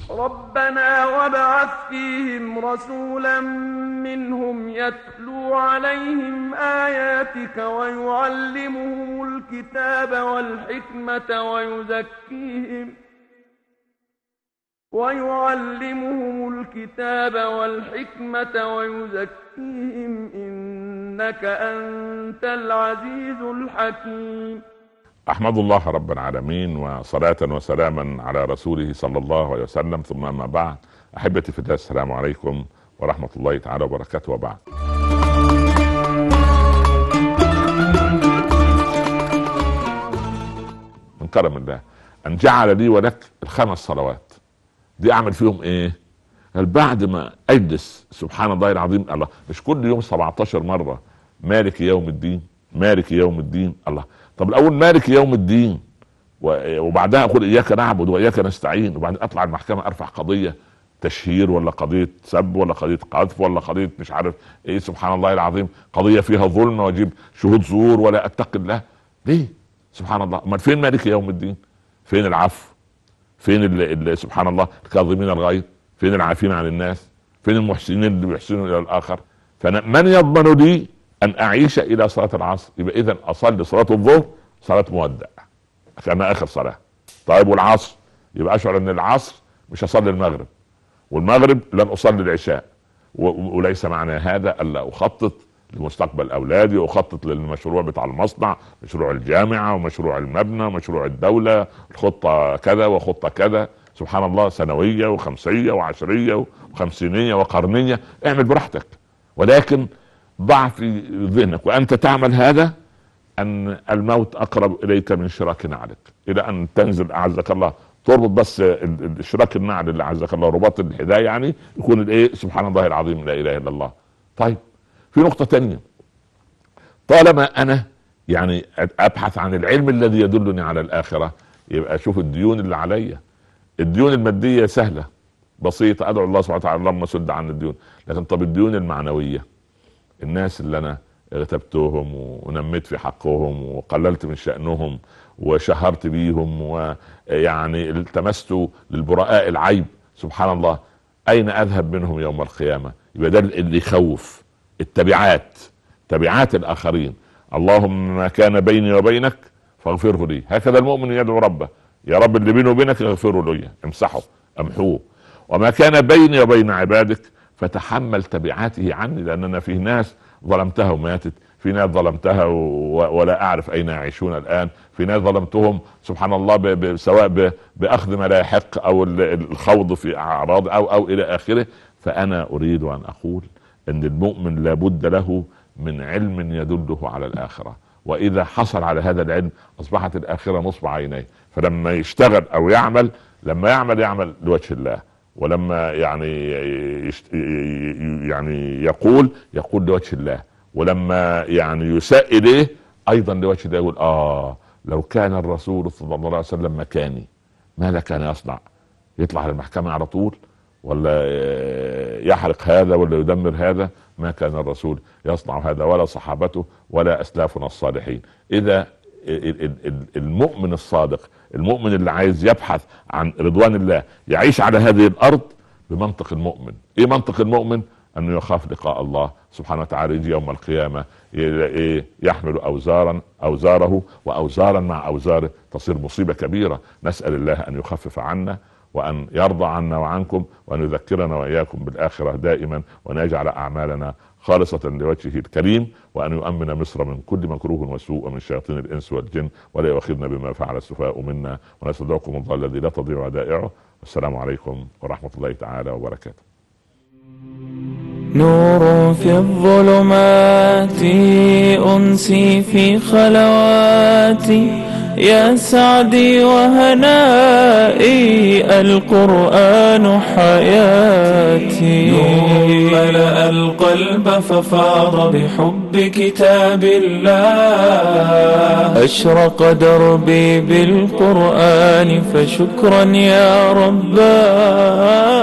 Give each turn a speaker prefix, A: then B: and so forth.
A: ربنا وابعث فيهم رسولا منهم يتلو عليهم آياتك ويعلمهم الكتاب والحكمة ويزكيهم إنك أنت العزيز الحكيم.
B: أحمد الله رب العالمين، وصلاة وسلاما على رسوله صلى الله عليه وسلم، ثم أما بعد. أحبتي في الله، السلام عليكم ورحمة الله تعالى وبركاته. وبعد، من كرم الله أن جعل لي ولك ال5 صلوات دي. أعمل فيهم إيه؟ بعد ما أجلس سبحان الله العظيم، الله مش كل يوم 17 مرة مالك يوم الدين مالك يوم الدين. الله، طب الأول مالك يوم الدين، وبعدها أقول إياك نعبد وإياك نستعين، وبعدين أطلع المحكمة أرفع قضية تشهير، ولا قضية سب، ولا قضية قذف، ولا قضية مش عارف إيه، سبحان الله العظيم، قضية فيها ظلم وأجيب شهود زور ولا أتقي الله. ليه؟ سبحان الله. أمال فين مالك يوم الدين؟ فين العفو؟ فين اللي سبحان الله الكاظمين الغيظ؟ فين العافين عن الناس؟ فين المحسنين اللي بيحسنوا إلى الآخر؟ فمن يضمن لي أن أعيش إلى صلاة العصر؟ يبقى إذن أصلي صلاة الظهر صلاة مودع كان آخر صلاة. طيب والعصر؟ يبقى أشعر أن العصر مش هصلي المغرب، والمغرب لن أصلي العشاء. وليس معنى هذا ألا أخطط لمستقبل أولادي، وأخطط للمشروع بتاع المصنع، مشروع الجامعة ومشروع المبنى ومشروع الدولة، الخطة كذا وخطة كذا، سبحان الله، سنوية وخمسية وعشرية وخمسينية وقرنية. اعمل براحتك، ولكن ضع في ذهنك وأنت تعمل هذا أن الموت أقرب إليك من شراك نعلك، إلى أن تنزل أعزك الله تربط بس الشراك النعل اللي أعزك الله، رباط الحذاء يعني، يكون الإيه؟ سبحان الله العظيم، لا إله إلا الله. طيب، في نقطة تانية، طالما أنا يعني أبحث عن العلم الذي يدلني على الآخرة، يبقى أشوف الديون اللي عليا. الديون المادية سهلة بسيطة، أدعو الله سبحانه وتعالى اللهم سد عن الديون. لكن طب الديون المعنوية، الناس اللي أنا اغتبتهم ونميت في حقهم وقللت من شأنهم وشهرت بيهم ويعني التمست للبراء العيب، سبحان الله، أين أذهب منهم يوم القيامة؟ يبقى ده اللي يخوف. التبعات، تبعات الآخرين. اللهم ما كان بيني وبينك فاغفره لي، هكذا المؤمن يدعو ربه، يا رب اللي بيني وبينك اغفره لي، امسحه امحوه. وما كان بيني وبين عبادك فتحمل تبعاته عني، لأننا في ناس ظلمتها وماتت، في ناس ظلمتها ولا أعرف أين يعيشون الآن، في ناس ظلمتهم سبحان الله سواء بأخذ ما لا يحق أو الخوض في أعراض أو إلى آخره. فأنا أريد أن أقول أن المؤمن لابد له من علم يدله على الآخرة، وإذا حصل على هذا العلم أصبحت الآخرة نصب عينيه. فلما يشتغل أو يعمل، لما يعمل لوجه الله، ولما يعني يقول لوجه الله، ولما يعني يساء إليه أيضا لوجه الله، يقول لو كان الرسول صلى الله عليه وسلم مكاني ماذا كان يصنع؟ يطلع على المحكمة على طول، ولا يحرق هذا ولا يدمر هذا؟ ما كان الرسول يصنع هذا، ولا صحابته ولا أسلافنا الصالحين. إذا المؤمن الصادق، المؤمن اللي عايز يبحث عن رضوان الله، يعيش على هذه الأرض بمنطق المؤمن. إيه منطق المؤمن؟ أنه يخاف لقاء الله سبحانه وتعالى، يجي يوم القيامة يحمل أوزاره وأوزارا مع أوزاره، تصير مصيبة كبيرة. نسأل الله أن يخفف عنا، وأن يرضى عنا وعنكم، وأن يذكرنا وإياكم بالآخرة دائما، وأن يجعل أعمالنا خالصة لوجهه الكريم، وأن يؤمن مصر من كل مكروه وسوء ومن شياطين الإنس والجن، ولا يؤاخذنا بما فعل السفهاء منا، ونستودعكم الله الذي لا تضيع ودائعه. والسلام عليكم ورحمة الله تعالى وبركاته.
C: نور في الظلمات أنسي في خلواتي، يا سعدي وهنائي القرآن حياتي. نور ملأ القلب ففاض بحب كتاب الله، أشرق دربي بالقرآن فشكرا يا رباه.